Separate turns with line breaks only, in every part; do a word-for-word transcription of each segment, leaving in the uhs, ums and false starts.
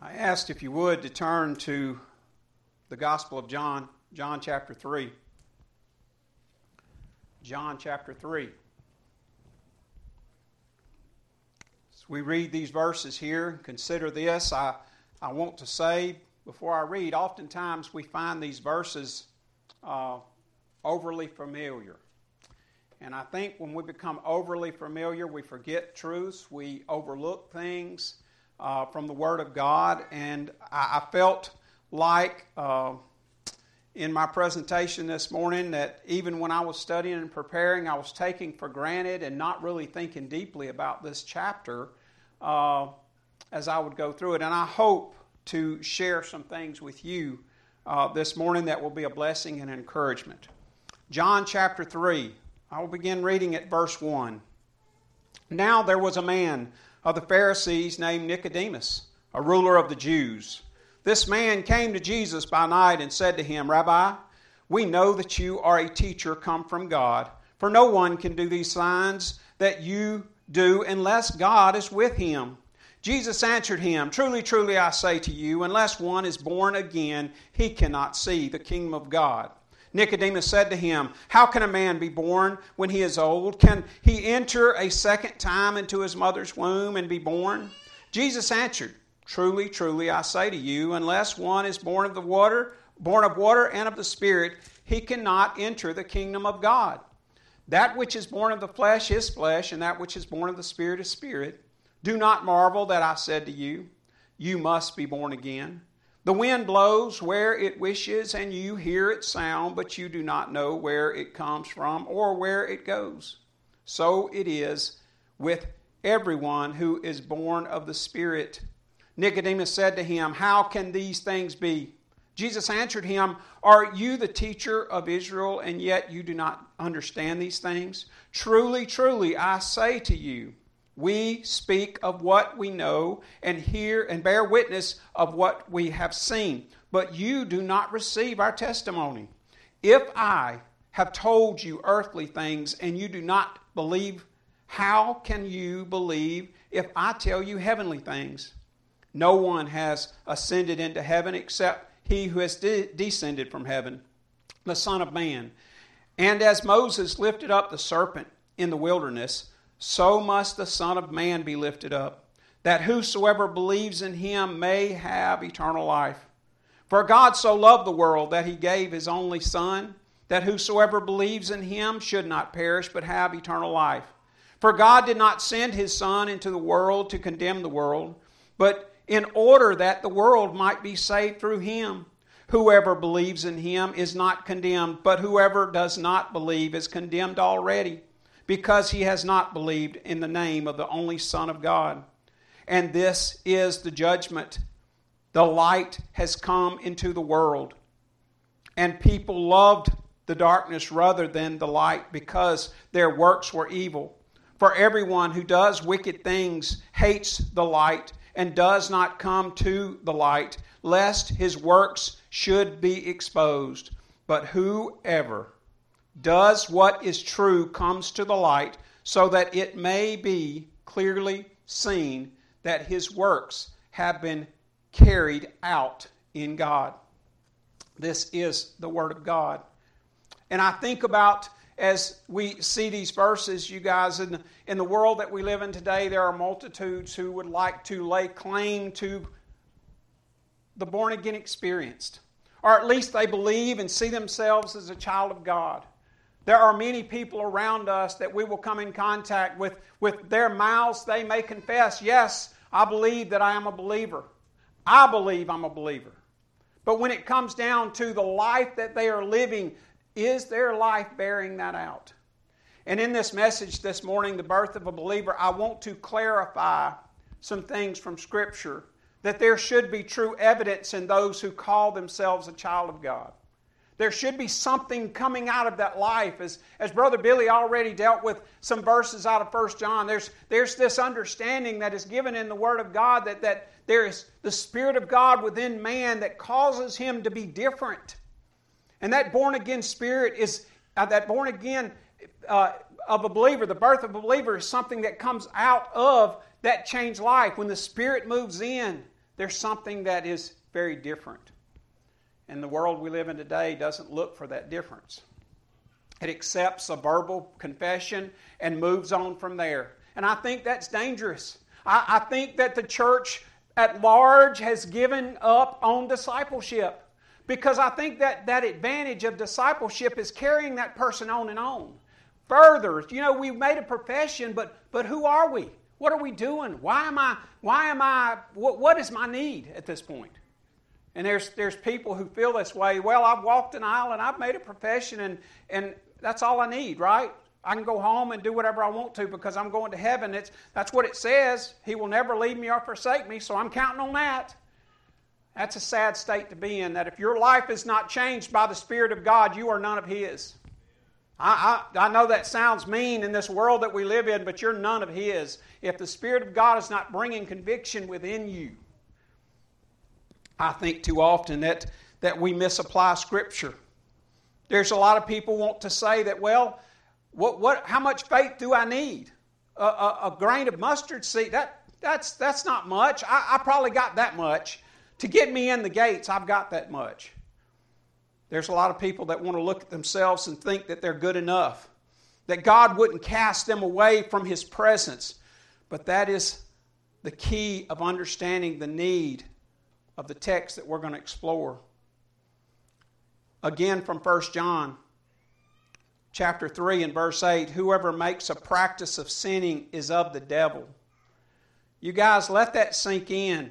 I asked if you would to turn to the Gospel of John, John chapter three. John chapter three. As we read these verses here, consider this. I, I want to say before I read, oftentimes we find these verses uh, overly familiar. And I think when we become overly familiar, we forget truths, we overlook things uh, from the Word of God. And I, I felt like uh, in my presentation this morning that even when I was studying and preparing, I was taking for granted and not really thinking deeply about this chapter uh, as I would go through it. And I hope to share some things with you uh, this morning that will be a blessing and encouragement. John chapter three. I will begin reading at verse one. Now there was a man of the Pharisees named Nicodemus, a ruler of the Jews. This man came to Jesus by night and said to him, Rabbi, we know that you are a teacher come from God, for no one can do these signs that you do unless God is with him. Jesus answered him, Truly, truly, I say to you, unless one is born again, he cannot see the kingdom of God. Nicodemus said to him, How can a man be born when he is old? Can he enter a second time into his mother's womb and be born? Jesus answered, Truly, truly, I say to you, unless one is born of the water, born of water and of the Spirit, he cannot enter the kingdom of God. That which is born of the flesh is flesh, and that which is born of the Spirit is spirit. Do not marvel that I said to you, You must be born again. The wind blows where it wishes, and you hear its sound, but you do not know where it comes from or where it goes. So it is with everyone who is born of the Spirit. Nicodemus said to him, How can these things be? Jesus answered him, Are you the teacher of Israel, and yet you do not understand these things? Truly, truly, I say to you, we speak of what we know and hear and bear witness of what we have seen, but you do not receive our testimony. If I have told you earthly things and you do not believe, how can you believe if I tell you heavenly things? No one has ascended into heaven except he who has de- descended from heaven, the Son of Man. And as Moses lifted up the serpent in the wilderness, so must the Son of Man be lifted up, that whosoever believes in him may have eternal life. For God so loved the world that he gave his only Son, that whosoever believes in him should not perish but have eternal life. For God did not send his Son into the world to condemn the world, but in order that the world might be saved through him. Whoever believes in him is not condemned, but whoever does not believe is condemned already, because he has not believed in the name of the only Son of God. And this is the judgment. The light has come into the world, and people loved the darkness rather than the light, because their works were evil. For everyone who does wicked things hates the light and does not come to the light, lest his works should be exposed. But whoever does what is true comes to the light, so that it may be clearly seen that his works have been carried out in God. This is the Word of God. And I think about, as we see these verses, you guys, in the, in the world that we live in today, there are multitudes who would like to lay claim to the born-again experience. Or at least they believe and see themselves as a child of God. There are many people around us that we will come in contact with. With their mouths, they may confess, yes, I believe that I am a believer. I believe I'm a believer. But when it comes down to the life that they are living, is their life bearing that out? And in this message this morning, The Birth of a Believer, I want to clarify some things from Scripture, that there should be true evidence in those who call themselves a child of God. There should be something coming out of that life. As, as Brother Billy already dealt with some verses out of First John, there's, there's this understanding that is given in the Word of God that, that there is the Spirit of God within man that causes him to be different. And that born-again spirit is, uh, that born-again uh, of a believer, the birth of a believer is something that comes out of that changed life. When the Spirit moves in, there's something that is very different. And the world we live in today doesn't look for that difference. It accepts a verbal confession and moves on from there. And I think that's dangerous. I, I think that the church at large has given up on discipleship. Because I think that that advantage of discipleship is carrying that person on and on. Further, you know, we've made a profession, but but who are we? What are we doing? Why am I, why am I, what, what is my need at this point? And there's there's people who feel this way. Well, I've walked an aisle and I've made a profession and, and that's all I need, right? I can go home and do whatever I want to because I'm going to heaven. It's, that's what it says. He will never leave me or forsake me, so I'm counting on that. That's a sad state to be in, that if your life is not changed by the Spirit of God, you are none of His. I, I, I know that sounds mean in this world that we live in, but you're none of His. If the Spirit of God is not bringing conviction within you, I think too often that, that we misapply Scripture. There's a lot of people want to say that, well, what, what, how much faith do I need? A, a, a grain of mustard seed, that, that's, that's not much. I, I probably got that much. To get me in the gates, I've got that much. There's a lot of people that want to look at themselves and think that they're good enough, that God wouldn't cast them away from His presence. But that is the key of understanding the need of the text that we're going to explore. Again from First John chapter three and verse eight, whoever makes a practice of sinning is of the devil. You guys, let that sink in.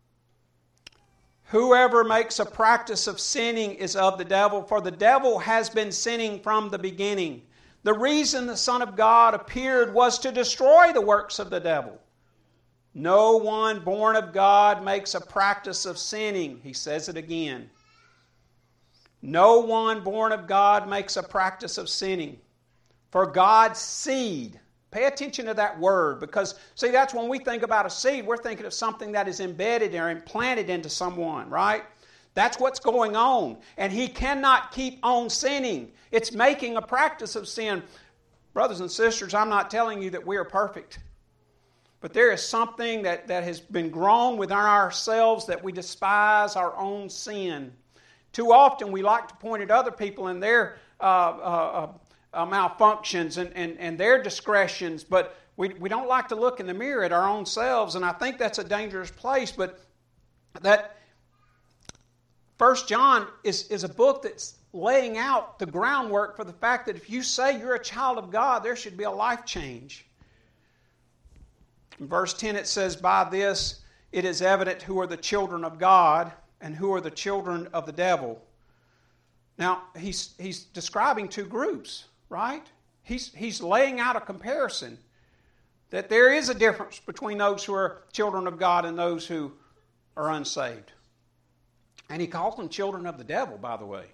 Whoever makes a practice of sinning is of the devil, for the devil has been sinning from the beginning. The reason the Son of God appeared was to destroy the works of the devil. No one born of God makes a practice of sinning. He says it again. No one born of God makes a practice of sinning. For God's seed, pay attention to that word, because, see, that's when we think about a seed, we're thinking of something that is embedded or implanted into someone, right? That's what's going on. And he cannot keep on sinning. It's making a practice of sin. Brothers and sisters, I'm not telling you that we are perfect. But there is something that, that has been grown within ourselves that we despise our own sin. Too often we like to point at other people and their uh, uh, uh, malfunctions and, and, and their discretions, but we, we don't like to look in the mirror at our own selves, and I think that's a dangerous place. But that First John is, is a book that's laying out the groundwork for the fact that if you say you're a child of God, there should be a life change. In verse ten it says, by this it is evident who are the children of God and who are the children of the devil. Now, he's he's describing two groups, right? He's, he's laying out a comparison that there is a difference between those who are children of God and those who are unsaved. And he calls them children of the devil, by the way.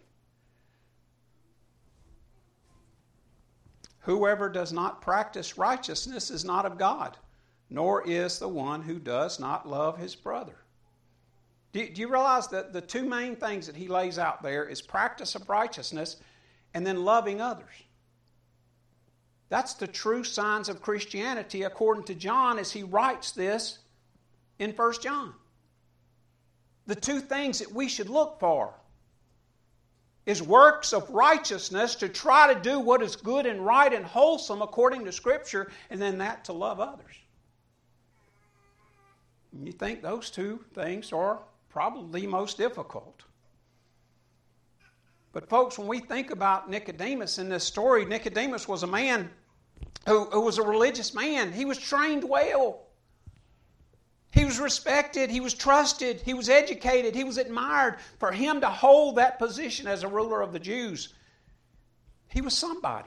Whoever does not practice righteousness is not of God, nor is the one who does not love his brother. Do, do you realize that the two main things that he lays out there is practice of righteousness and then loving others? That's the true signs of Christianity according to John as he writes this in First John. The two things that we should look for is works of righteousness to try to do what is good and right and wholesome according to Scripture, and then that to love others. And you think those two things are probably the most difficult. But folks, when we think about Nicodemus in this story, Nicodemus was a man who, who was a religious man. He was trained well. He was respected, he was trusted, he was educated, he was admired. For him to hold that position as a ruler of the Jews, he was somebody.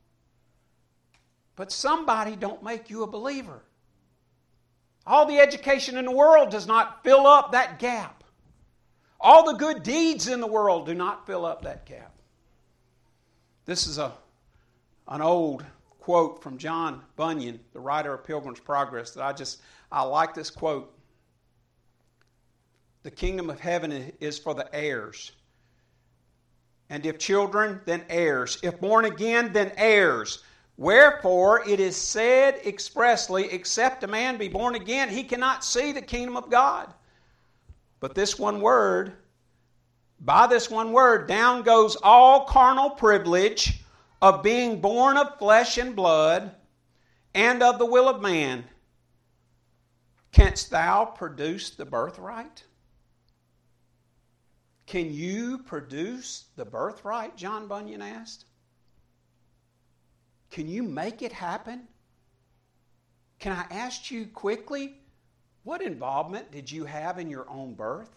But somebody don't make you a believer. All the education in the world does not fill up that gap. All the good deeds in the world do not fill up that gap. This is a, an old quote from John Bunyan, the writer of Pilgrim's Progress, that I just, I like this quote. The kingdom of heaven is for the heirs. And if children, then heirs. If born again, then heirs. Wherefore it is said expressly, except a man be born again, he cannot see the kingdom of God. But this one word, by this one word, down goes all carnal privilege of being born of flesh and blood and of the will of man. Canst thou produce the birthright? Can you produce the birthright? John Bunyan asked. Can you make it happen? Can I ask you quickly, what involvement did you have in your own birth?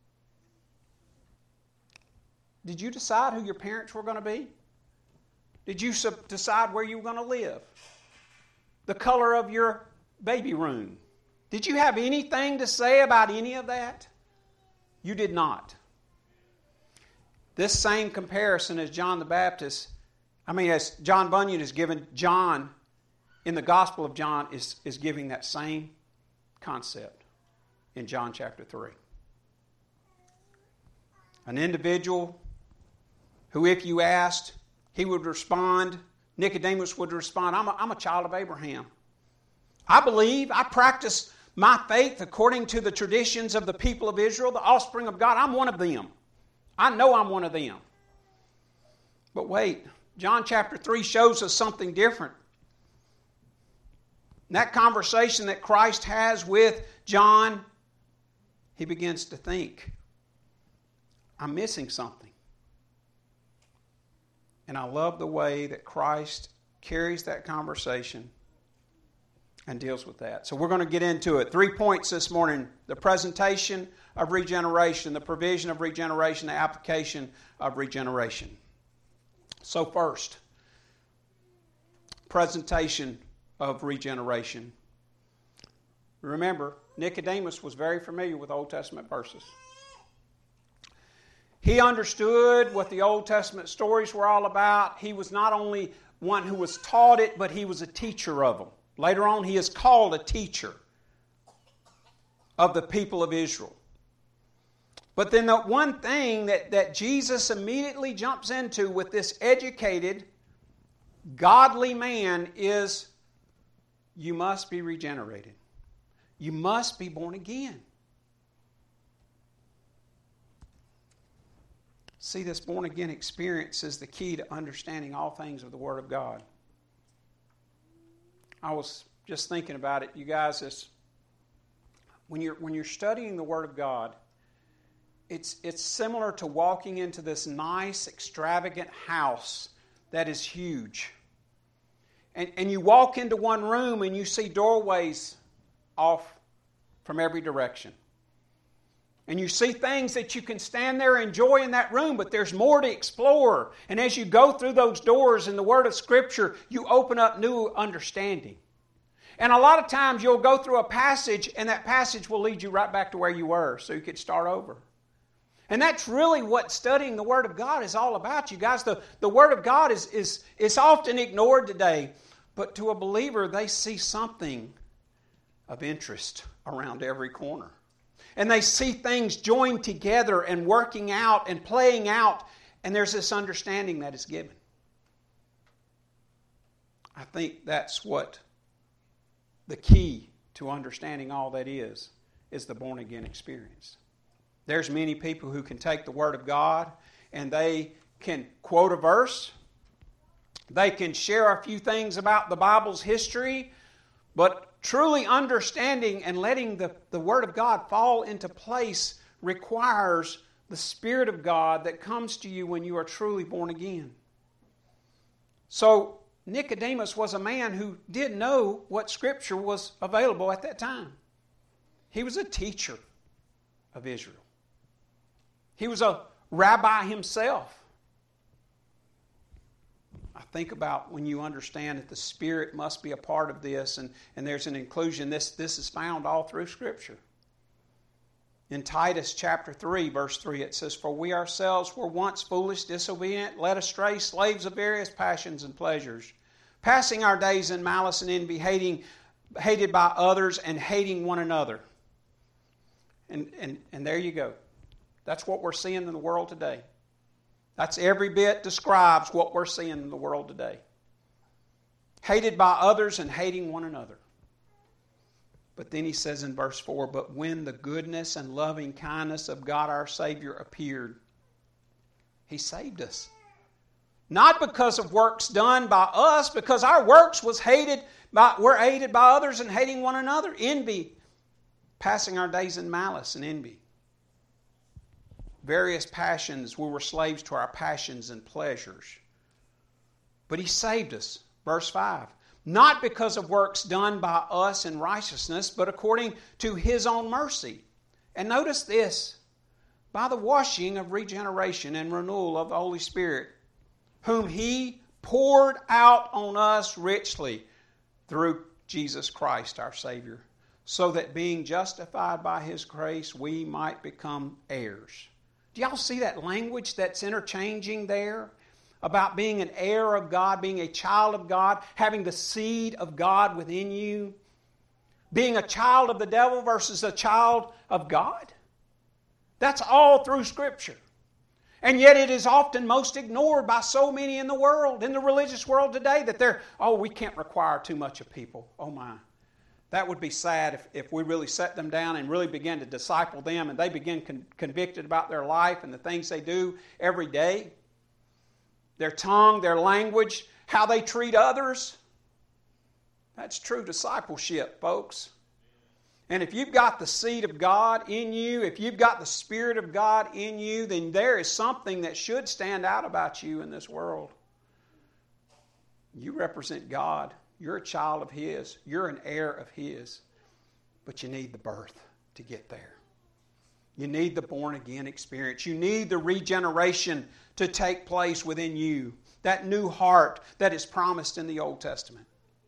Did you decide who your parents were going to be? Did you decide where you were going to live? The color of your baby room? Did you have anything to say about any of that? You did not. This same comparison as John the Baptist, I mean, as John Bunyan is given, John, in the Gospel of John, is, is giving that same concept in John chapter three. An individual who, if you asked, he would respond, Nicodemus would respond, I'm a, I'm a child of Abraham. I believe, I practice my faith according to the traditions of the people of Israel, the offspring of God. I'm one of them. I know I'm one of them. But wait, John chapter three shows us something different. In that conversation that Christ has with John, he begins to think, I'm missing something. And I love the way that Christ carries that conversation and deals with that. So we're going to get into it. Three points this morning. The presentation of regeneration, the provision of regeneration, the application of regeneration. So first, presentation of regeneration. Remember, Nicodemus was very familiar with Old Testament verses. He understood what the Old Testament stories were all about. He was not only one who was taught it, but he was a teacher of them. Later on, he is called a teacher of the people of Israel. But then the one thing that, that Jesus immediately jumps into with this educated, godly man is, you must be regenerated. You must be born again. See, this born again experience is the key to understanding all things of the Word of God. I was just thinking about it, you guys. This, when you're when you're studying the Word of God, it's it's similar to walking into this nice, extravagant house that is huge. And and you walk into one room and you see doorways off from every direction. And you see things that you can stand there and enjoy in that room, but there's more to explore. And as you go through those doors in the Word of Scripture, you open up new understanding. And a lot of times you'll go through a passage, and that passage will lead you right back to where you were, so you could start over. And that's really what studying the Word of God is all about, you guys. The, the Word of God is, is, is often ignored today, but to a believer, they see something of interest around every corner. And they see things joined together and working out and playing out. And there's this understanding that is given. I think that's what the key to understanding all that is, is the born again experience. There's many people who can take the Word of God and they can quote a verse. They can share a few things about the Bible's history, but truly understanding and letting the, the Word of God fall into place requires the Spirit of God that comes to you when you are truly born again. So Nicodemus was a man who did know what Scripture was available at that time. He was a teacher of Israel. He was a rabbi himself. I think about when you understand that the Spirit must be a part of this, and, and there's an inclusion. This, this is found all through Scripture. In Titus chapter three, verse three, it says, "For we ourselves were once foolish, disobedient, led astray, slaves of various passions and pleasures, passing our days in malice and envy, hating, hated by others and hating one another." And, and, and there you go. That's what we're seeing in the world today. That's every bit describes what we're seeing in the world today. Hated by others and hating one another. But then he says in verse four, but when the goodness and loving kindness of God our Savior appeared, He saved us. Not because of works done by us, because our works was hated by, were aided by others in hating one another. Envy, passing our days in malice and envy. Various passions, we were slaves to our passions and pleasures. But He saved us. Verse five. Not because of works done by us in righteousness, but according to His own mercy. And notice this, by the washing of regeneration and renewal of the Holy Spirit, whom He poured out on us richly through Jesus Christ our Savior, so that being justified by His grace, we might become heirs. Do y'all see that language that's interchanging there? About being an heir of God, being a child of God, having the seed of God within you. Being a child of the devil versus a child of God. That's all through Scripture. And yet it is often most ignored by so many in the world, in the religious world today, that they're, oh, we can't require too much of people. Oh my. That would be sad if, if we really set them down and really began to disciple them and they begin con- convicted about their life and the things they do every day. Their tongue, their language, how they treat others. That's true discipleship, folks. And if you've got the seed of God in you, if you've got the Spirit of God in you, then there is something that should stand out about you in this world. You represent God. You're a child of His. You're an heir of His. But you need the birth to get there. You need the born-again experience. You need the regeneration to take place within you. That new heart that is promised in the Old Testament.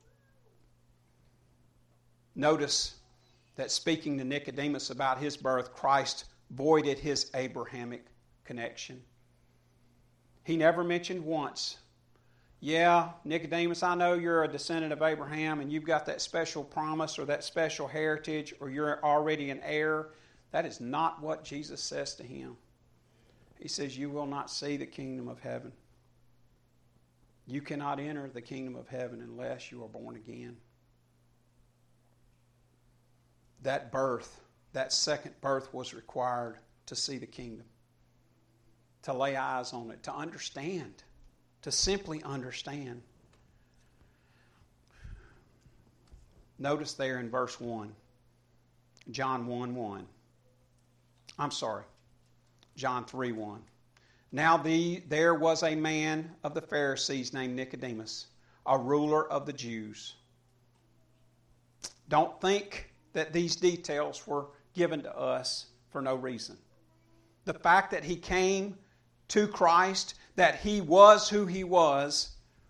Notice that speaking to Nicodemus about his birth, Christ voided his Abrahamic connection. He never mentioned once, yeah, Nicodemus, I know you're a descendant of Abraham and you've got that special promise or that special heritage or you're already an heir. That is not what Jesus says to him. He says, you will not see the kingdom of heaven. You cannot enter the kingdom of heaven unless you are born again. That birth, that second birth was required to see the kingdom. To lay eyes on it, to understand, to simply understand. Notice there in verse one, John one one. I'm sorry, John three one. Now the, there was a man of the Pharisees named Nicodemus, a ruler of the Jews. Don't think that these details were given to us for no reason. The fact that he came to Christ, that he was who he was,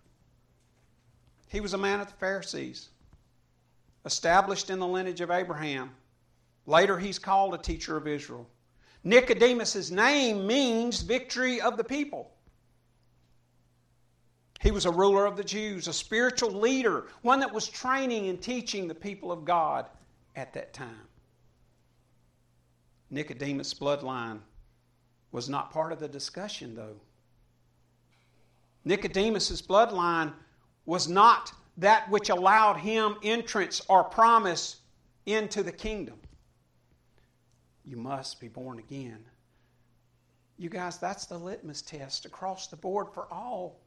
he was a man of the Pharisees, established in the lineage of Abraham. Later he's called a teacher of Israel. Nicodemus' name means victory of the people. He was a ruler of the Jews, a spiritual leader, one that was training and teaching the people of God at that time. Nicodemus' bloodline was not part of the discussion, though. Nicodemus' bloodline was not that which allowed him entrance or promise into the kingdom. You must be born again. You guys, that's the litmus test across the board for all.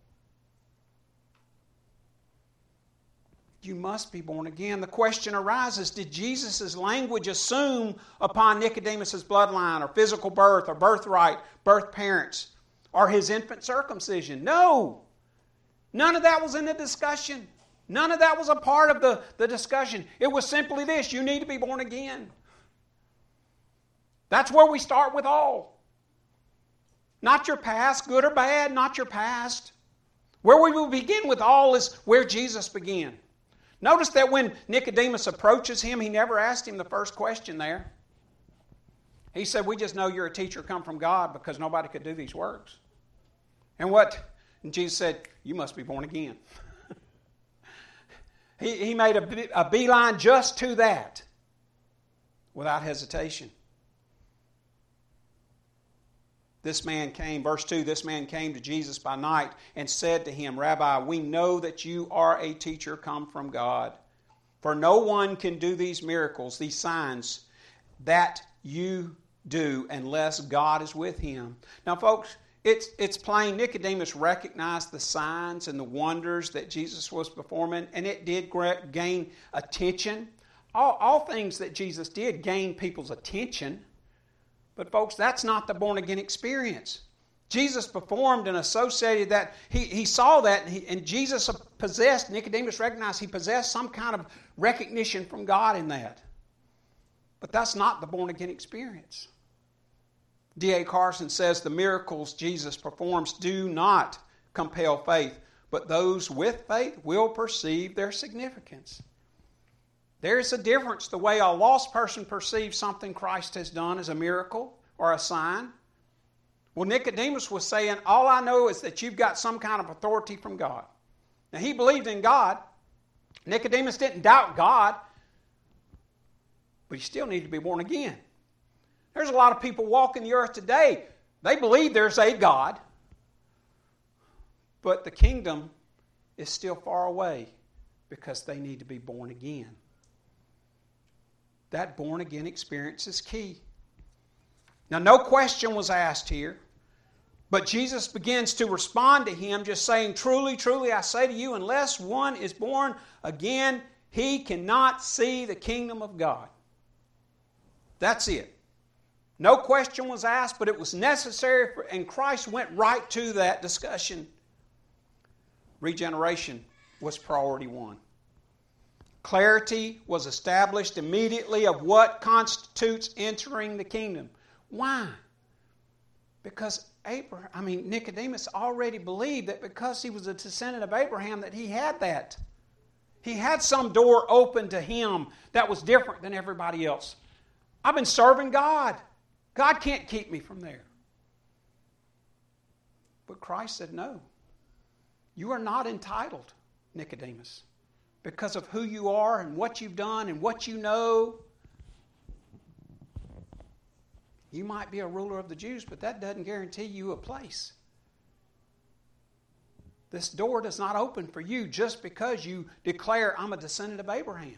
You must be born again. The question arises, did Jesus' language assume upon Nicodemus' bloodline or physical birth or birthright, birth parents, or his infant circumcision? No. None of that was in the discussion. None of that was a part of the, the discussion. It was simply this, you need to be born again. That's where we start with all. Not your past, good or bad, not your past. Where we will begin with all is where Jesus began. Notice that when Nicodemus approaches him, he never asked him the first question there. He said, we just know you're a teacher come from God because nobody could do these works. And what? And Jesus said, you must be born again. he, he made a, a beeline just to that without hesitation. This man came, verse two, this man came to Jesus by night and said to him, Rabbi, we know that you are a teacher come from God, For no one can do these miracles, these signs that you do unless God is with him. Now, folks, it's, it's plain Nicodemus recognized the signs and the wonders that Jesus was performing, and it did gain attention. All, all things that Jesus did gain people's attention. But, folks, that's not the born-again experience. Jesus performed and associated that. He, he saw that, and, he, and Jesus possessed, Nicodemus recognized he possessed some kind of recognition from God in that. But that's not the born-again experience. D A Carson says the miracles Jesus performs do not compel faith, but those with faith will perceive their significance. There's a difference the way a lost person perceives something Christ has done as a miracle or a sign. Well, Nicodemus was saying, all I know is that you've got some kind of authority from God. Now, he believed in God. Nicodemus didn't doubt God, but he still needed to be born again. There's a lot of people walking the earth today. They believe there's a God, but the kingdom is still far away because they need to be born again. That born again experience is key. Now, no question was asked here, but Jesus begins to respond to him just saying, truly, truly, I say to you, unless one is born again, he cannot see the kingdom of God. That's it. No question was asked, but it was necessary, for, and Christ went right to that discussion. Regeneration was priority one. Clarity was established immediately of what constitutes entering the kingdom. Why? Because Abraham, I mean Nicodemus already believed that because he was a descendant of Abraham that he had that. He had some door open to him that was different than everybody else. I've been serving God. God can't keep me from there. But Christ said, no. You are not entitled, Nicodemus, because of who you are and what you've done and what you know. You might be a ruler of the Jews, but that doesn't guarantee you a place. This door does not open for you just because you declare, I'm a descendant of Abraham.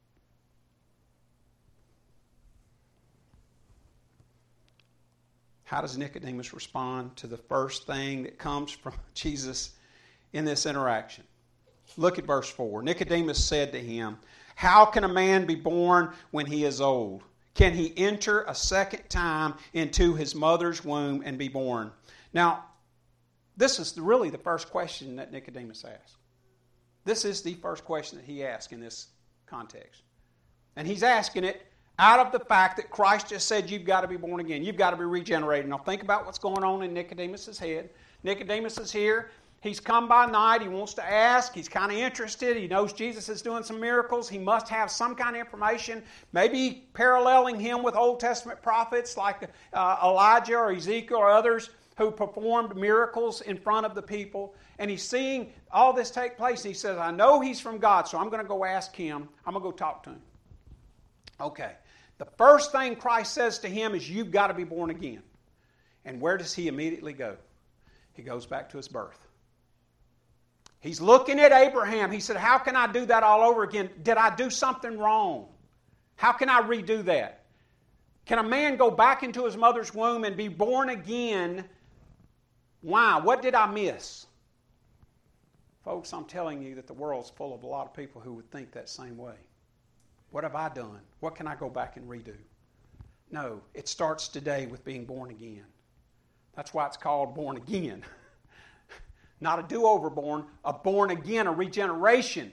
How does Nicodemus respond to the first thing that comes from Jesus in this interaction? Look at verse four. Nicodemus said to him, how can a man be born when he is old? Can he enter a second time into his mother's womb and be born? Now, this is really the first question that Nicodemus asked. This is the first question that he asked in this context. And he's asking it out of the fact that Christ just said you've got to be born again. You've got to be regenerated. Now think about what's going on in Nicodemus' head. Nicodemus is here. He's come by night. He wants to ask. He's kind of interested. He knows Jesus is doing some miracles. He must have some kind of information, maybe paralleling him with Old Testament prophets like uh, Elijah or Ezekiel or others who performed miracles in front of the people. And he's seeing all this take place. He says, I know he's from God, so I'm going to go ask him. I'm going to go talk to him. Okay. The first thing Christ says to him is, you've got to be born again. And where does he immediately go? He goes back to his birth. He's looking at Abraham. He said, how can I do that all over again? Did I do something wrong? How can I redo that? Can a man go back into his mother's womb and be born again? Why? What did I miss? Folks, I'm telling you that the world's full of a lot of people who would think that same way. What have I done? What can I go back and redo? No, it starts today with being born again. That's why it's called born again. Not a do-over born, a born again, a regeneration.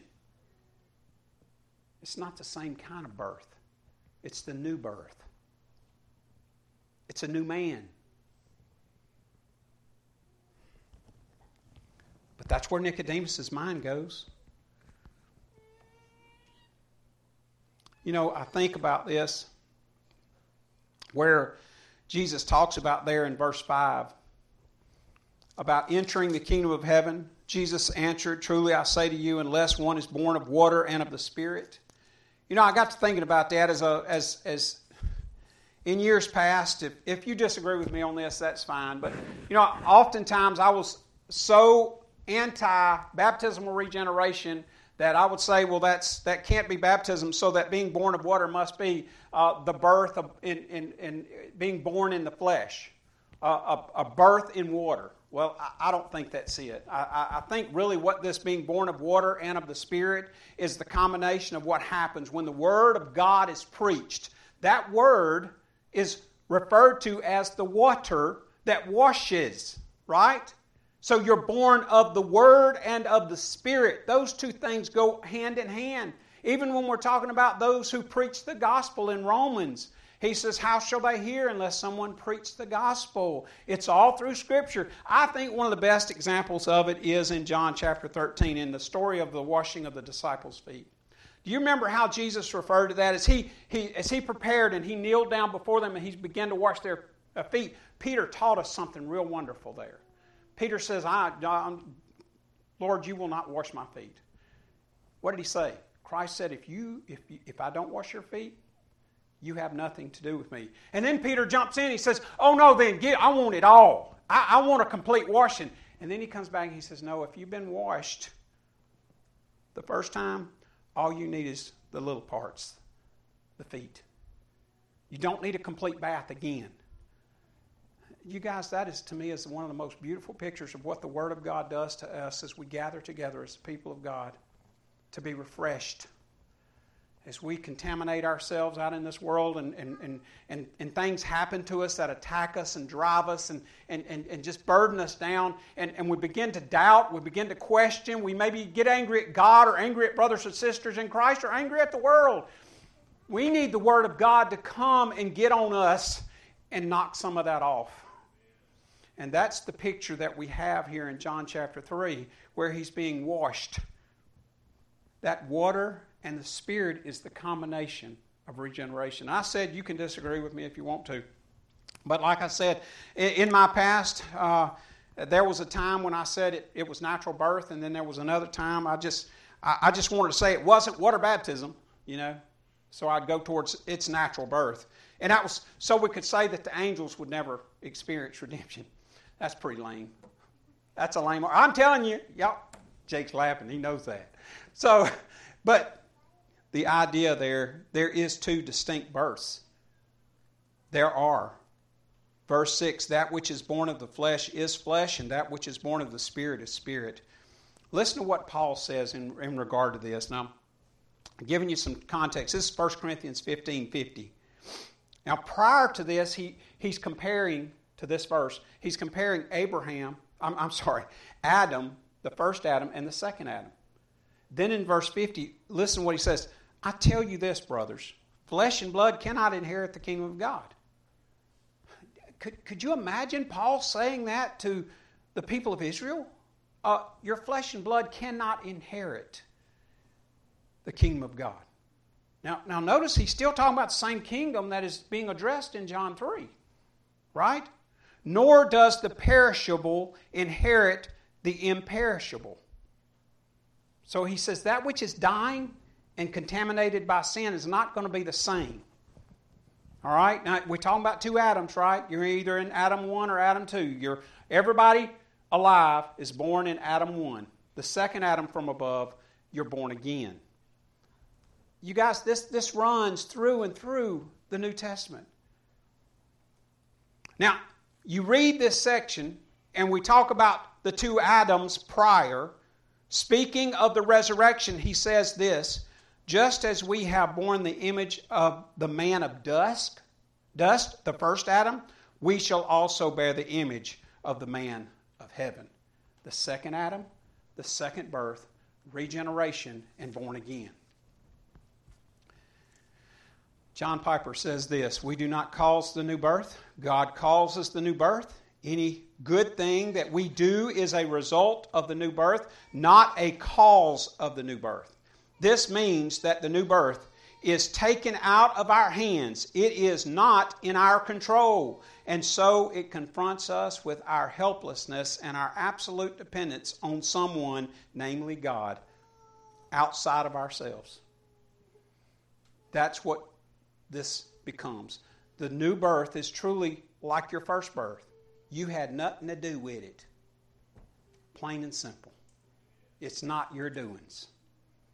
It's not the same kind of birth. It's the new birth. It's a new man. But that's where Nicodemus' mind goes. You know, I think about this, where Jesus talks about there in verse five, about entering the kingdom of heaven. Jesus answered, truly I say to you, unless one is born of water and of the Spirit. You know, I got to thinking about that as a as as in years past. If, if you disagree with me on this, that's fine. But, you know, oftentimes I was so anti-baptismal regeneration that I would say, well, that's that can't be baptism, so that being born of water must be uh, the birth of in, in, in being born in the flesh, uh, a, a birth in water. Well, I, I don't think that's it. I, I, I think really what this being born of water and of the Spirit is the combination of what happens when the Word of God is preached. That Word is referred to as the water that washes, right? So you're born of the Word and of the Spirit. Those two things go hand in hand. Even when we're talking about those who preach the gospel in Romans, he says, how shall they hear unless someone preach the gospel? It's all through Scripture. I think one of the best examples of it is in John chapter thirteen, in the story of the washing of the disciples' feet. Do you remember how Jesus referred to that? As he, he, as he prepared and he kneeled down before them and he began to wash their feet, Peter taught us something real wonderful there. Peter says, I, I, Lord, you will not wash my feet. What did he say? Christ said, if you, if you, if I don't wash your feet, you have nothing to do with me. And then Peter jumps in. He says, oh no, then get, I want it all. I, I want a complete washing. And then he comes back and he says, no, if you've been washed the first time, all you need is the little parts, the feet. You don't need a complete bath again. You guys, that is to me is one of the most beautiful pictures of what the Word of God does to us as we gather together as the people of God to be refreshed. As we contaminate ourselves out in this world and, and, and, and, and things happen to us that attack us and drive us and, and, and, and just burden us down, and, and we begin to doubt, we begin to question, we maybe get angry at God or angry at brothers and sisters in Christ or angry at the world. We need the Word of God to come and get on us and knock some of that off. And that's the picture that we have here in John chapter three, where he's being washed. That water and the Spirit is the combination of regeneration. I said you can disagree with me if you want to. But like I said, in my past, uh, there was a time when I said it, it was natural birth, and then there was another time I just I, I just wanted to say it wasn't water baptism, you know. So I'd go towards its natural birth. And that was so we could say that the angels would never experience redemption. That's pretty lame. That's a lame. I'm telling you, y'all. Jake's laughing. He knows that. So, but the idea there, there is two distinct births. There are. Verse six, that which is born of the flesh is flesh, and that which is born of the Spirit is spirit. Listen to what Paul says in, in regard to this. Now, I'm giving you some context. This is First Corinthians fifteen fifty. Now, prior to this, he, he's comparing to this verse, he's comparing Abraham, I'm, I'm sorry, Adam, the first Adam, and the second Adam. Then in verse fifty, listen to what he says. I tell you this, brothers, flesh and blood cannot inherit the kingdom of God. Could, could you imagine Paul saying that to the people of Israel? Uh, your flesh and blood cannot inherit the kingdom of God. Now, now notice he's still talking about the same kingdom that is being addressed in John three, right? Nor does the perishable inherit the imperishable. So he says that which is dying and contaminated by sin is not going to be the same. All right? Now, we're talking about two Adams, right? You're either in Adam one or Adam two. You're, everybody alive is born in Adam one. The second Adam from above, you're born again. You guys, this, this runs through and through the New Testament. Now, you read this section, and we talk about the two Adams prior. Speaking of the resurrection, he says this, just as we have borne the image of the man of dust, dust, the first Adam, we shall also bear the image of the man of heaven. The second Adam, the second birth, regeneration, and born again. John Piper says this, we do not cause the new birth. God calls us the new birth. Any good thing that we do is a result of the new birth, not a cause of the new birth. This means that the new birth is taken out of our hands. It is not in our control. And so it confronts us with our helplessness and our absolute dependence on someone, namely God, outside of ourselves. That's what this becomes. The new birth is truly like your first birth. You had nothing to do with it. Plain and simple. It's not your doings.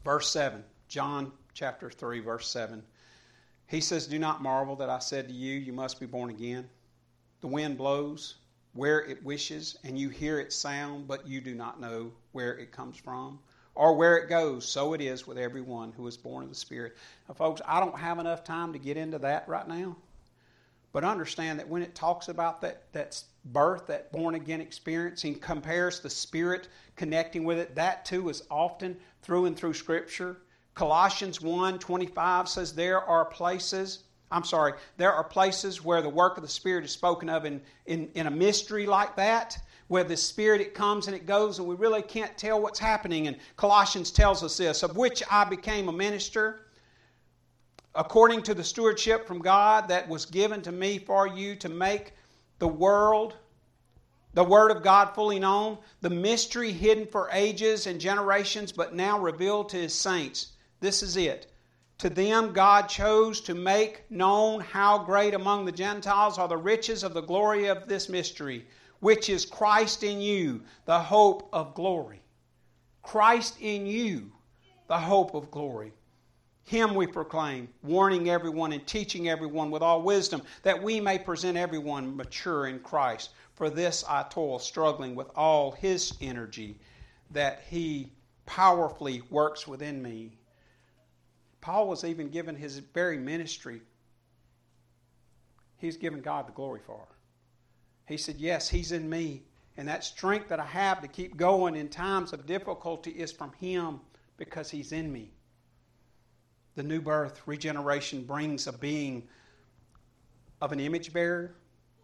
Verse seven, John chapter three, verse seven. He says, "Do not marvel that I said to you, you must be born again. The wind blows where it wishes, and you hear its sound, but you do not know where it comes from or where it goes. So it is with everyone who is born of the Spirit." Now, folks, I don't have enough time to get into that right now. But understand that when it talks about that, that birth, that born-again experience, and compares the Spirit connecting with it, that too is often through and through Scripture. Colossians one twenty-five says there are places, I'm sorry, there are places where the work of the Spirit is spoken of in, in, in a mystery like that, where the Spirit, it comes and it goes, and we really can't tell what's happening. And Colossians tells us this, "Of which I became a minister, according to the stewardship from God that was given to me for you, to make the world, the Word of God fully known, the mystery hidden for ages and generations, but now revealed to His saints." This is it. "To them God chose to make known how great among the Gentiles are the riches of the glory of this mystery, which is Christ in you, the hope of glory." Christ in you, the hope of glory. "Him we proclaim, warning everyone and teaching everyone with all wisdom, that we may present everyone mature in Christ. For this I toil, struggling with all His energy, that He powerfully works within me." Paul was even given his very ministry. He's given God the glory for. He said, yes, He's in me. And that strength that I have to keep going in times of difficulty is from Him, because He's in me. The new birth, regeneration, brings a being of an image bearer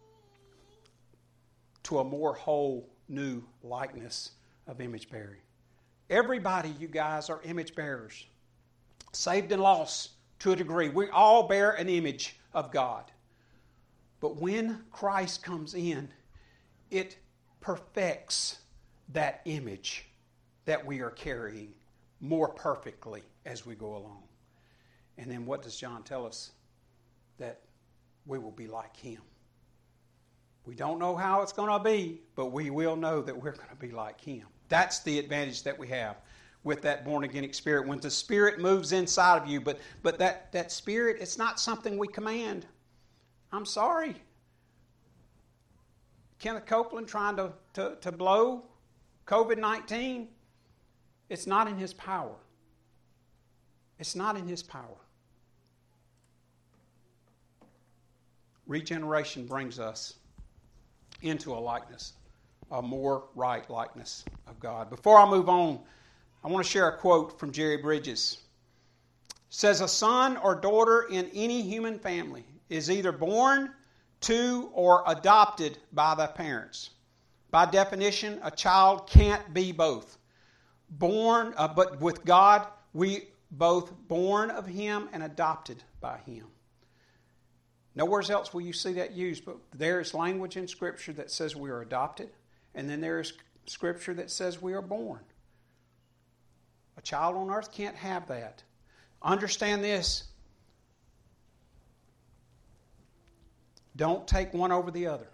to a more whole, new likeness of image bearing. Everybody, you guys, are image bearers. Saved and lost to a degree. We all bear an image of God. But when Christ comes in, it perfects that image that we are carrying more perfectly as we go along. And then what does John tell us? That we will be like Him. We don't know how it's going to be, but we will know that we're going to be like Him. That's the advantage that we have with that born-again experience. When the Spirit moves inside of you, but, but that, that Spirit, it's not something we command. I'm sorry. Kenneth Copeland trying to, to, to blow covid nineteen, it's not in his power. It's not in his power. Regeneration brings us into a likeness, a more right likeness of God. Before I move on, I want to share a quote from Jerry Bridges. It says, "A son or daughter in any human family is either born to or adopted by the parents. By definition, a child can't be both. Born, uh, but with God, we both born of Him and adopted by Him." Nowhere else will you see that used, but there is language in Scripture that says we are adopted, and then there is Scripture that says we are born. A child on earth can't have that. Understand this. Don't take one over the other.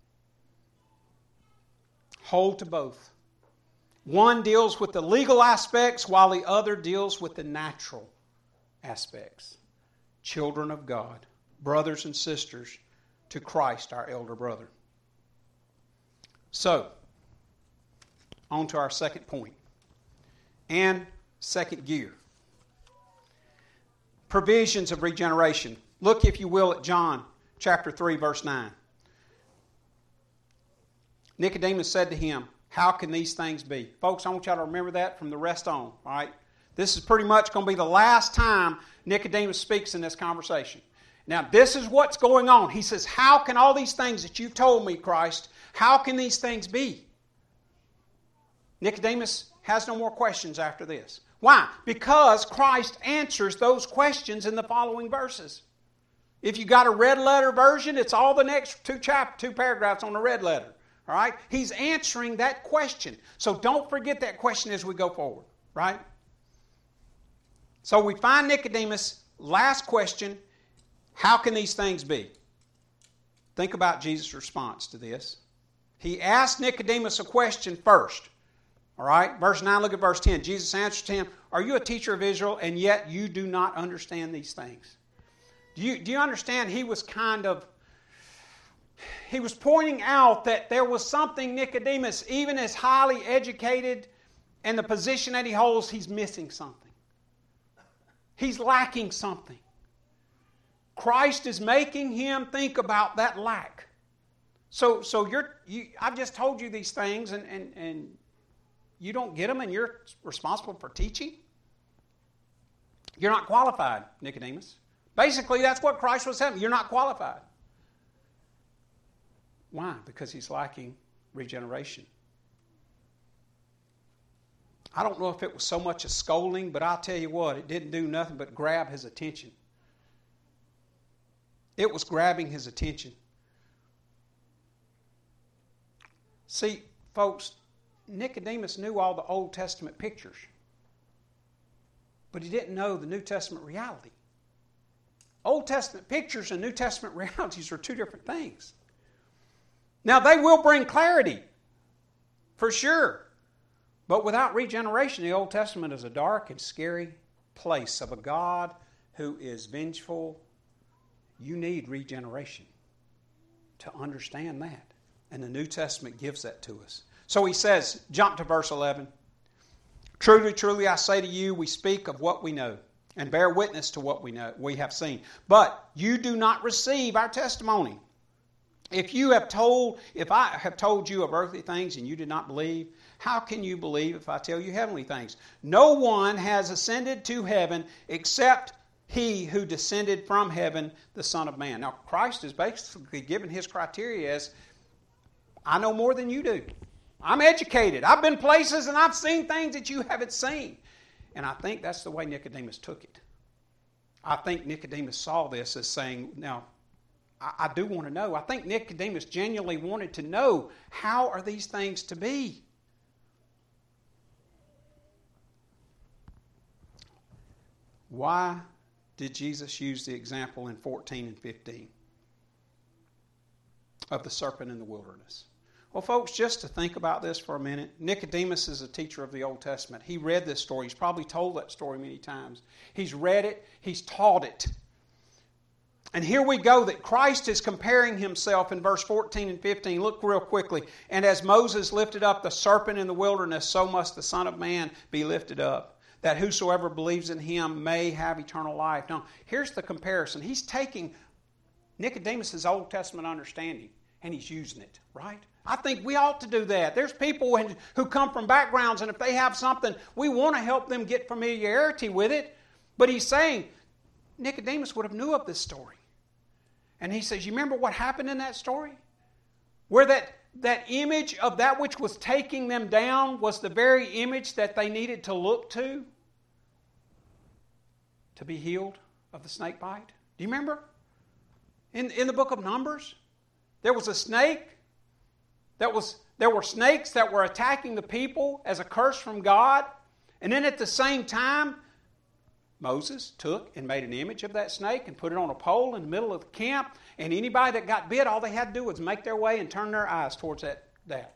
Hold to both. One deals with the legal aspects while the other deals with the natural aspects. Children of God, brothers and sisters to Christ, our elder brother. So, on to our second point and second gear. Provisions of regeneration. Look, if you will, at John chapter three, verse nine. Nicodemus said to Him, "How can these things be?" Folks, I want y'all to remember that from the rest on. All right? This is pretty much going to be the last time Nicodemus speaks in this conversation. Now, this is what's going on. He says, "How can all these things that you've told me, Christ, how can these things be?" Nicodemus has no more questions after this. Why? Because Christ answers those questions in the following verses. If you got a red letter version, it's all the next two chap- two paragraphs on the red letter. All right? He's answering that question. So don't forget that question as we go forward. Right? So we find Nicodemus, last question, how can these things be? Think about Jesus' response to this. He asked Nicodemus a question first. All right? Verse nine, look at verse ten. Jesus answered him, are you a teacher of Israel, and yet you do not understand these things? Do you, do you understand? He was kind of, he was pointing out that there was something Nicodemus, even as highly educated and the position that he holds, he's missing something. He's lacking something. Christ is making him think about that lack. So, so you're, you, I've just told you these things, and, and, and you don't get them, and you're responsible for teaching? You're not qualified, Nicodemus. Basically, that's what Christ was saying. You're not qualified. Why? Because he's lacking regeneration. I don't know if it was so much a scolding, but I'll tell you what, it didn't do nothing but grab his attention. It was grabbing his attention. See, folks, Nicodemus knew all the Old Testament pictures, but he didn't know the New Testament reality. Old Testament pictures and New Testament realities are two different things. Now, they will bring clarity, for sure. But without regeneration, the Old Testament is a dark and scary place of a God who is vengeful. You need regeneration to understand that. And the New Testament gives that to us. So he says, jump to verse eleven. Truly, truly, I say to you, we speak of what we know and bear witness to what we know, we have seen. But you do not receive our testimony. If you have told, if I have told you of earthly things and you did not believe, how can you believe if I tell you heavenly things? No one has ascended to heaven except he who descended from heaven, the Son of Man. Now, Christ is basically given his criteria as, I know more than you do. I'm educated. I've been places and I've seen things that you haven't seen. And I think that's the way Nicodemus took it. I think Nicodemus saw this as saying, now, I, I do want to know. I think Nicodemus genuinely wanted to know, how are these things to be? Why did Jesus use the example in fourteen and fifteen of the serpent in the wilderness? Well, folks, just to think about this for a minute, Nicodemus is a teacher of the Old Testament. He read this story. He's probably told that story many times. He's read it. He's taught it. And here we go that Christ is comparing himself in verse fourteen and fifteen. Look real quickly. And as Moses lifted up the serpent in the wilderness, so must the Son of Man be lifted up, that whosoever believes in him may have eternal life. Now, here's the comparison. He's taking Nicodemus' Old Testament understanding and he's using it, right? I think we ought to do that. There's people who come from backgrounds, and if they have something, we want to help them get familiarity with it. But he's saying, Nicodemus would have knew of this story. And he says, you remember what happened in that story? Where that, that image of that which was taking them down was the very image that they needed to look to to be healed of the snake bite. Do you remember? In, in the book of Numbers, there was a snake. That was, there were snakes that were attacking the people as a curse from God. And then at the same time, Moses took and made an image of that snake and put it on a pole in the middle of the camp. And anybody that got bit, all they had to do was make their way and turn their eyes towards that. that.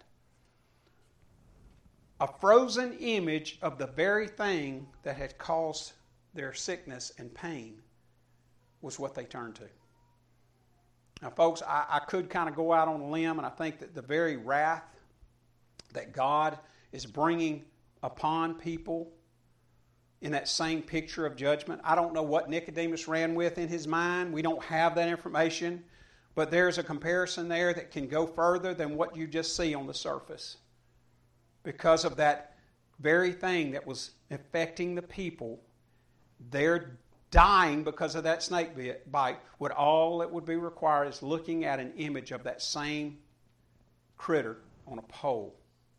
A frozen image of the very thing that had caused their sickness and pain was what they turned to. Now, folks, I, I could kind of go out on a limb, and I think that the very wrath that God is bringing upon people in that same picture of judgment, I don't know what Nicodemus ran with in his mind. We don't have that information, but there's a comparison there that can go further than what you just see on the surface. Because of that very thing that was affecting the people, their dying because of that snake bite, would all that would be required is looking at an image of that same critter on a pole.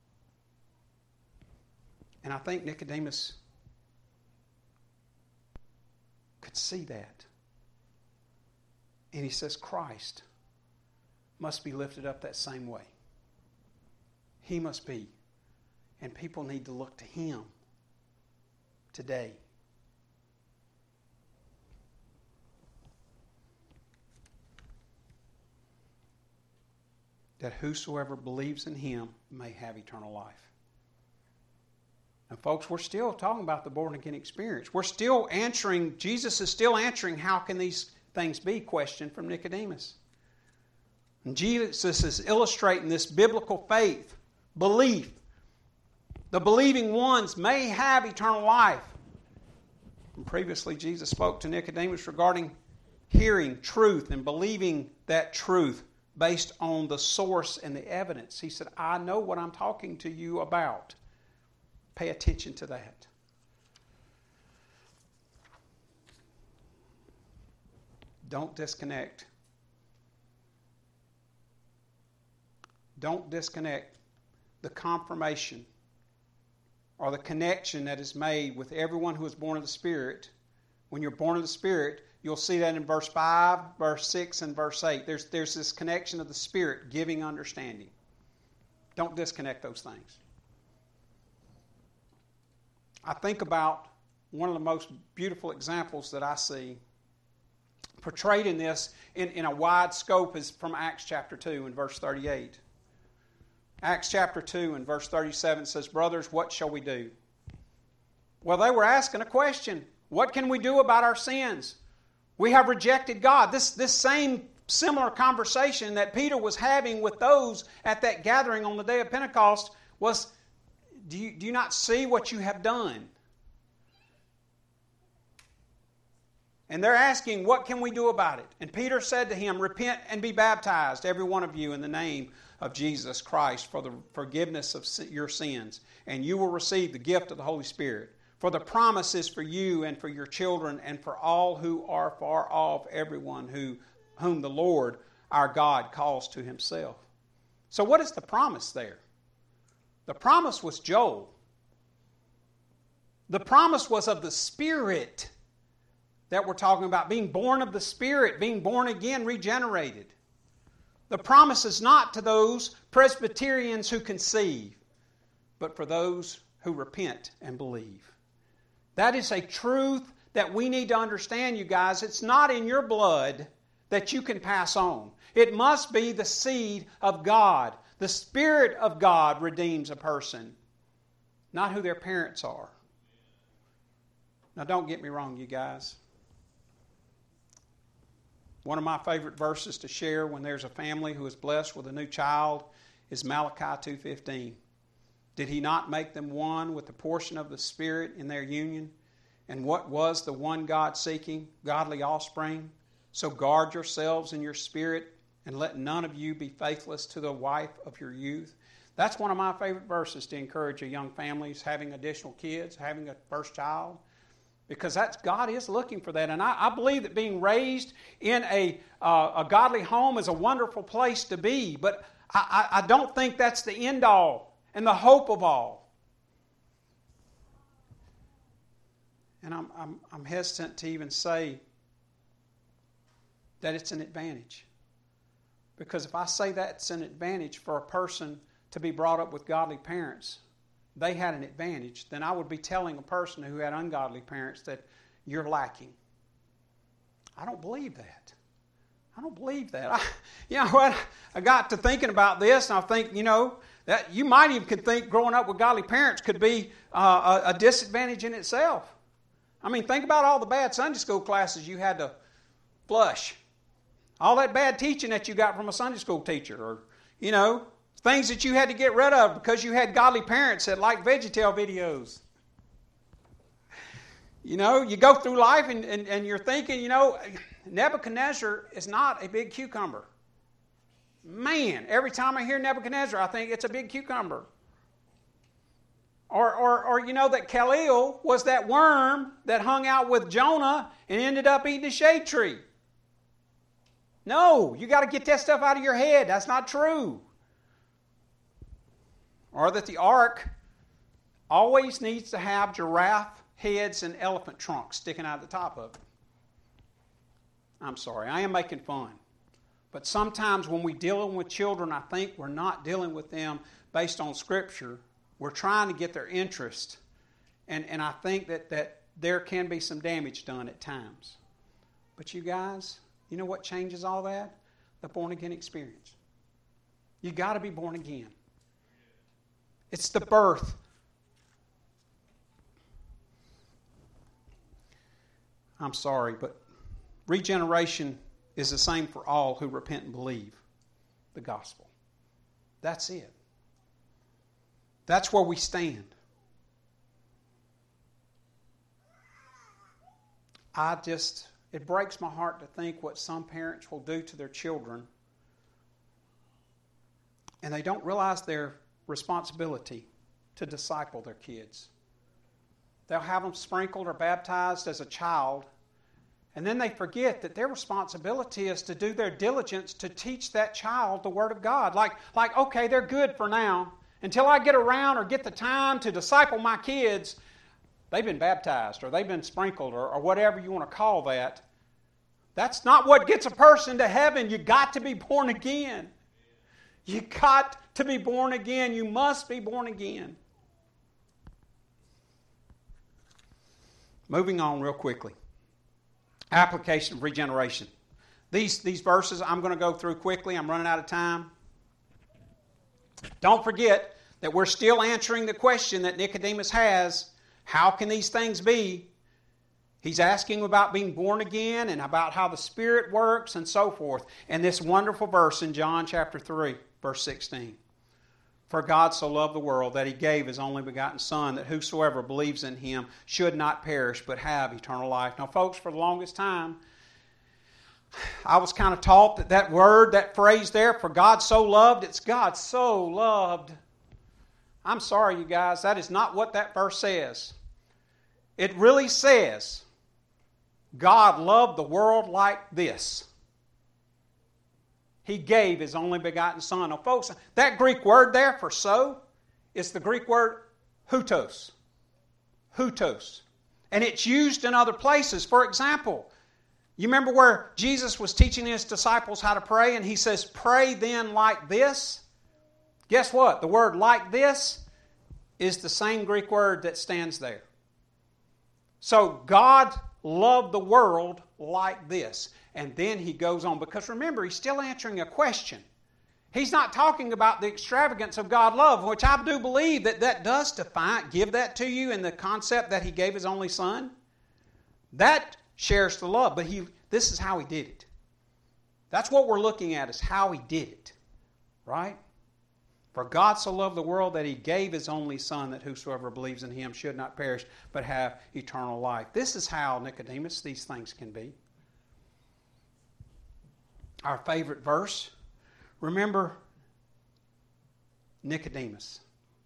And I think Nicodemus could see that. And he says Christ must be lifted up that same way. He must be. And people need to look to him today. That whosoever believes in him may have eternal life. And folks, we're still talking about the born-again experience. We're still answering, Jesus is still answering, how can these things be? Question from Nicodemus. And Jesus is illustrating this biblical faith, belief. The believing ones may have eternal life. And previously, Jesus spoke to Nicodemus regarding hearing truth and believing that truth based on the source and the evidence. He said, I know what I'm talking to you about. Pay attention to that. Don't disconnect. Don't disconnect the confirmation or the connection that is made with everyone who is born of the Spirit. When you're born of the Spirit, you'll see that in verse five, verse six, and verse eight. There's, there's this connection of the Spirit giving understanding. Don't disconnect those things. I think about one of the most beautiful examples that I see portrayed in this in, in a wide scope is from Acts chapter two and verse thirty-eight. Acts chapter two and verse thirty-seven says, brothers, what shall we do? Well, they were asking a question. What can we do about our sins? We have rejected God. This, this same similar conversation that Peter was having with those at that gathering on the day of Pentecost was, do you, do you not see what you have done? And they're asking, what can we do about it? And Peter said to him, repent and be baptized, every one of you, in the name of Jesus Christ for the forgiveness of your sins, and you will receive the gift of the Holy Spirit. For the promise is for you and for your children and for all who are far off, everyone who, whom the Lord our God calls to Himself. So what is the promise there? The promise was Joel. The promise was of the Spirit that we're talking about, being born of the Spirit, being born again, regenerated. The promise is not to those Presbyterians who conceive, but for those who repent and believe. That is a truth that we need to understand, you guys. It's not in your blood that you can pass on. It must be the seed of God. The Spirit of God redeems a person, not who their parents are. Now, don't get me wrong, you guys. One of my favorite verses to share when there's a family who is blessed with a new child is Malachi two fifteen. Did He not make them one with the portion of the Spirit in their union? And what was the one God seeking? Godly offspring. So guard yourselves in your spirit, and let none of you be faithless to the wife of your youth. That's one of my favorite verses to encourage a young family who's having additional kids, having a first child. Because that's, God is looking for that. And I, I believe that being raised in a, uh, a godly home is a wonderful place to be. But I, I, I don't think that's the end all and the hope of all. And I'm, I'm, I'm hesitant to even say that it's an advantage. Because if I say that's an advantage for a person to be brought up with godly parents, they had an advantage, then I would be telling a person who had ungodly parents that you're lacking. I don't believe that. I don't believe that. I, you know what? I got to thinking about this, and I think, you know, that you might even could think growing up with godly parents could be uh, a, a disadvantage in itself. I mean, think about all the bad Sunday school classes you had to flush. All that bad teaching that you got from a Sunday school teacher, or, you know, things that you had to get rid of because you had godly parents that liked VeggieTale videos. You know, you go through life and, and, and you're thinking, you know, Nebuchadnezzar is not a big cucumber. Man, every time I hear Nebuchadnezzar, I think it's a big cucumber. Or, or, or you know, that Khalil was that worm that hung out with Jonah and ended up eating a shade tree. No, you got to get that stuff out of your head. That's not true. Or that the ark always needs to have giraffe heads and elephant trunks sticking out of the top of it. I'm sorry, I am making fun. But sometimes when we're dealing with children, I think we're not dealing with them based on Scripture. We're trying to get their interest. And, and I think that, that there can be some damage done at times. But you guys, you know what changes all that? The born-again experience. You got to be born again. It's the birth I'm sorry, but regeneration is the same for all who repent and believe the gospel. That's it. That's where we stand. I just, it breaks my heart to think what some parents will do to their children, and they don't realize their responsibility to disciple their kids. They'll have them sprinkled or baptized as a child, and then they forget that their responsibility is to do their diligence to teach that child the Word of God. Like, like, okay, they're good for now. Until I get around or get the time to disciple my kids, they've been baptized or they've been sprinkled or, or whatever you want to call that. That's not what gets a person to heaven. You got to be born again. You got to be born again. You must be born again. Moving on real quickly. Application of regeneration. These, these verses I'm going to go through quickly. I'm running out of time. Don't forget that we're still answering the question that Nicodemus has. How can these things be? He's asking about being born again and about how the Spirit works and so forth. And this wonderful verse in John chapter three, verse sixteen. For God so loved the world that He gave His only begotten Son, that whosoever believes in Him should not perish but have eternal life. Now folks, for the longest time, I was kind of taught that that word, that phrase there, for God so loved, it's God so loved. I'm sorry, you guys, that is not what that verse says. It really says, God loved the world like this. He gave His only begotten Son. Now, folks, that Greek word there for so is the Greek word hutos. Hutos. And it's used in other places. For example, you remember where Jesus was teaching His disciples how to pray, and He says, pray then like this? Guess what? The word like this is the same Greek word that stands there. So God loved the world like this. And then He goes on, because remember, He's still answering a question. He's not talking about the extravagance of God's love, which I do believe that that does define, give that to you in the concept that He gave His only Son. That shares the love, but he, this is how He did it. That's what we're looking at, is how He did it. Right? For God so loved the world that He gave His only Son, that whosoever believes in Him should not perish, but have eternal life. This is how, Nicodemus, these things can be. Our favorite verse. Remember Nicodemus.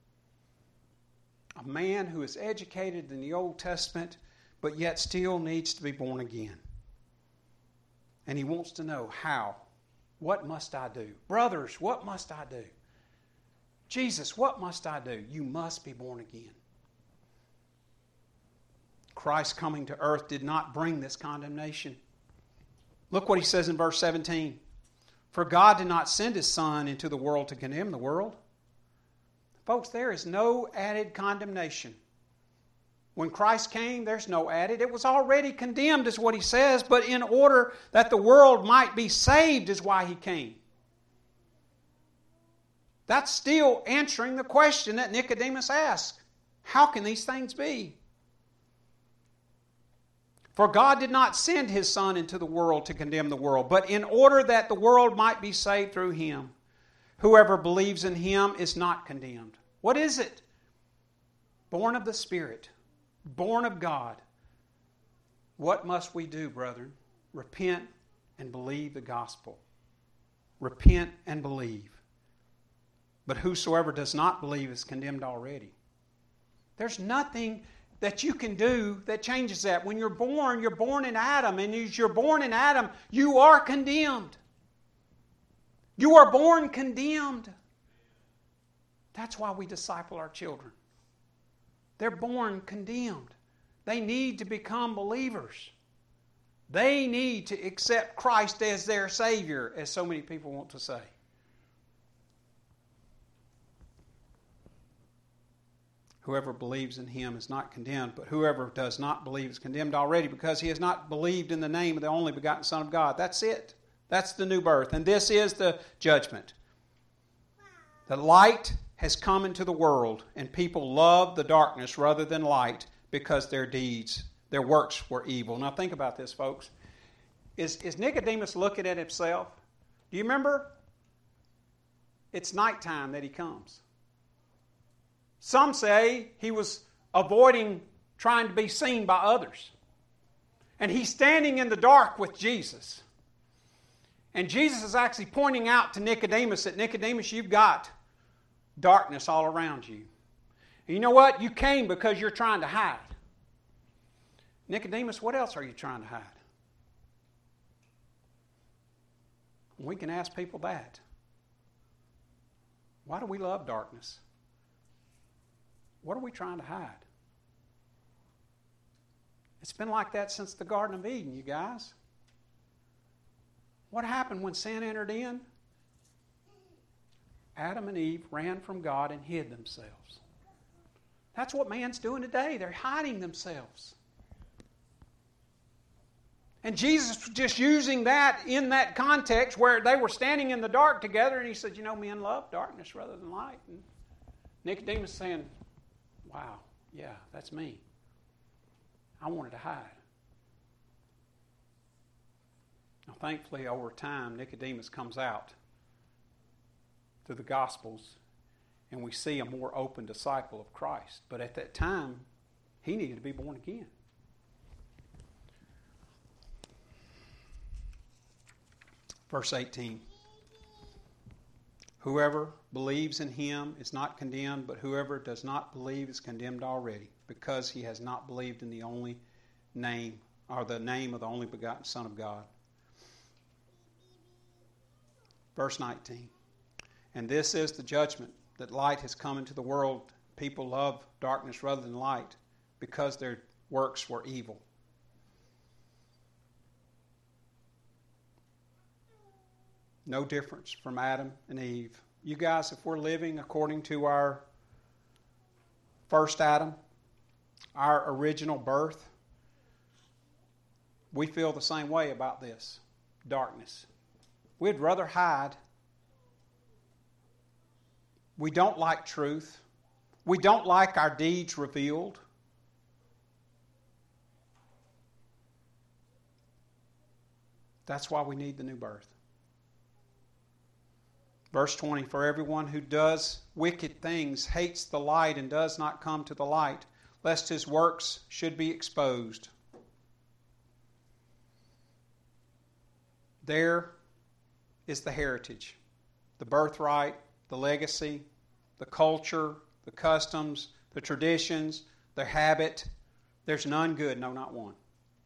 A man who is educated in the Old Testament, but yet still needs to be born again. And he wants to know how. What must I do? Brothers, what must I do? Jesus, what must I do? You must be born again. Christ coming to earth did not bring this condemnation. Look what He says in verse seventeen. For God did not send His Son into the world to condemn the world. Folks, there is no added condemnation. When Christ came, there's no added. It was already condemned, is what He says, but in order that the world might be saved is why He came. That's still answering the question that Nicodemus asked. How can these things be? For God did not send His Son into the world to condemn the world, but in order that the world might be saved through Him. Whoever believes in Him is not condemned. What is it? Born of the Spirit, born of God. What must we do, brethren? Repent and believe the gospel. Repent and believe. But whosoever does not believe is condemned already. There's nothing that you can do that changes that. When you're born, you're born in Adam. And as you're born in Adam, you are condemned. You are born condemned. That's why we disciple our children. They're born condemned. They need to become believers. They need to accept Christ as their Savior, as so many people want to say. Whoever believes in Him is not condemned, but whoever does not believe is condemned already, because he has not believed in the name of the only begotten Son of God. That's it. That's the new birth. And this is the judgment. The light has come into the world, and people love the darkness rather than light, because their deeds their works were evil. Now think about this, folks. Is, is Nicodemus looking at himself? Do you remember? It's nighttime that he comes. Some say he was avoiding trying to be seen by others. And he's standing in the dark with Jesus. And Jesus is actually pointing out to Nicodemus that, Nicodemus, you've got darkness all around you. And you know what? You came because you're trying to hide. Nicodemus, what else are you trying to hide? We can ask people that. Why do we love darkness? What are we trying to hide? It's been like that since the Garden of Eden, you guys. What happened when sin entered in? Adam and Eve ran from God and hid themselves. That's what man's doing today. They're hiding themselves. And Jesus was just using that in that context where they were standing in the dark together, and he said, you know, men love darkness rather than light. And Nicodemus saying, wow, yeah, that's me. I wanted to hide. Now, thankfully, over time, Nicodemus comes out through the Gospels, and we see a more open disciple of Christ. But at that time, he needed to be born again. Verse eighteen. Whoever believes in him is not condemned, but whoever does not believe is condemned already, because he has not believed in the only name, or the name of the only begotten Son of God. Verse nineteen. And this is the judgment, that light has come into the world. People love darkness rather than light, because their works were evil. No difference from Adam and Eve. You guys, if we're living according to our first Adam, our original birth, we feel the same way about this. Darkness. We'd rather hide. We don't like truth. We don't like our deeds revealed. That's why we need the new birth. Verse twenty, for everyone who does wicked things hates the light and does not come to the light, lest his works should be exposed. There is the heritage, the birthright, the legacy, the culture, the customs, the traditions, the habit. There's none good, no, not one.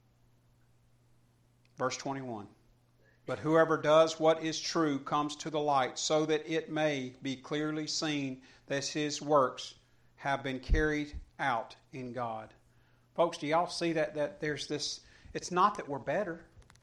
Verse twenty-one. But whoever does what is true comes to the light, so that it may be clearly seen that his works have been carried out in God. Folks, do y'all see that, that there's this, it's not that we're better.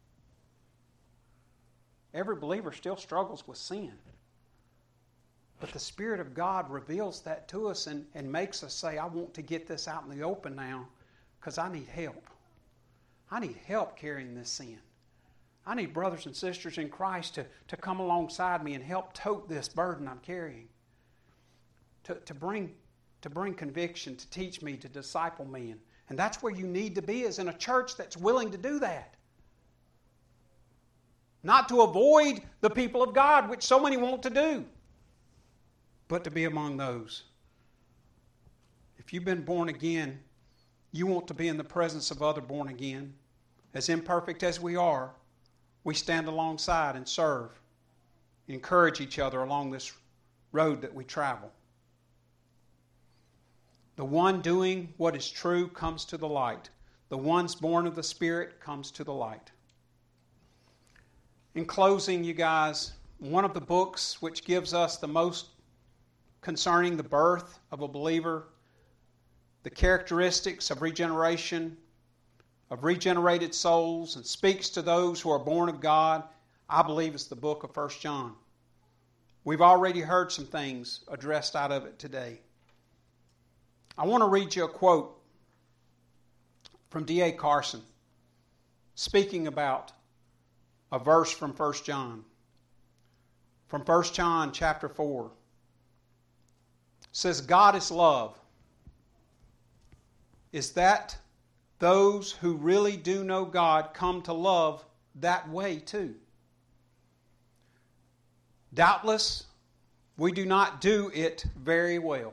Every believer still struggles with sin. But the Spirit of God reveals that to us and, and makes us say, I want to get this out in the open now because I need help. I need help carrying this sin. I need brothers and sisters in Christ to, to come alongside me and help tote this burden I'm carrying. To, to, bring, to bring conviction, to teach me, to disciple me. And, and that's where you need to be, is in a church that's willing to do that. Not to avoid the people of God, which so many want to do, but to be among those. If you've been born again, you want to be in the presence of other born again. As imperfect as we are, we stand alongside and serve, encourage each other along this road that we travel. The one doing what is true comes to the light. The one's born of the Spirit comes to the light. In closing, you guys, one of the books which gives us the most concerning the birth of a believer, the characteristics of regeneration, of regenerated souls, and speaks to those who are born of God, I believe it's the book of First John. We've already heard some things addressed out of it today. I want to read you a quote from D A Carson, speaking about a verse from First John. From First John chapter four. It says, God is love. Is that those who really do know God come to love that way too. Doubtless, we do not do it very well.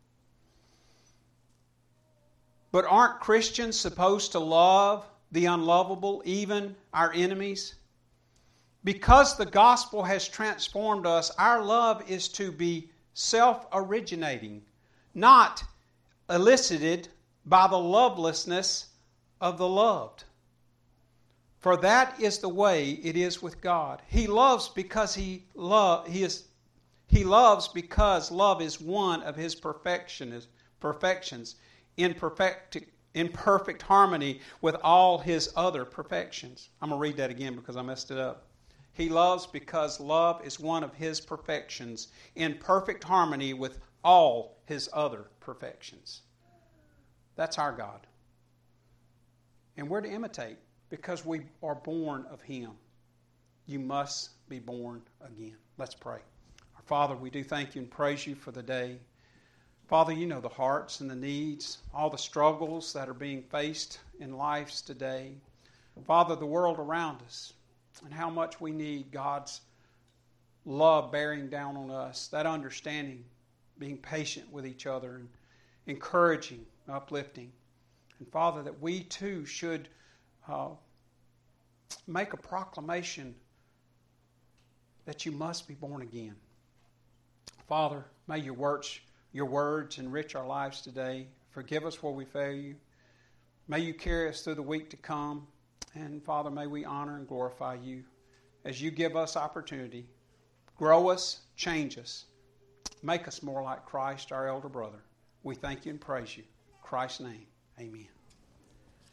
But aren't Christians supposed to love the unlovable, even our enemies? Because the gospel has transformed us, our love is to be self-originating, not elicited by the lovelessness of the loved. For that is the way it is with God. He loves because he love he is he loves because love is one of his perfection, perfections in perfect in perfect harmony with all his other perfections. I'm going to read that again because I messed it up. He loves because love is one of his perfections in perfect harmony with all his other perfections. That's our God. And we're to imitate because we are born of him. You must be born again. Let's pray. Our Father, we do thank you and praise you for the day. Father, you know the hearts and the needs, all the struggles that are being faced in lives today. Father, the world around us and how much we need God's love bearing down on us, that understanding, being patient with each other and encouraging, uplifting. And Father, that we too should uh, make a proclamation that you must be born again. Father, may your words, your words enrich our lives today. Forgive us where we fail you. May you carry us through the week to come. And Father, may we honor and glorify you as you give us opportunity. Grow us, change us. Make us more like Christ, our elder brother. We thank you and praise you. In Christ's name, amen.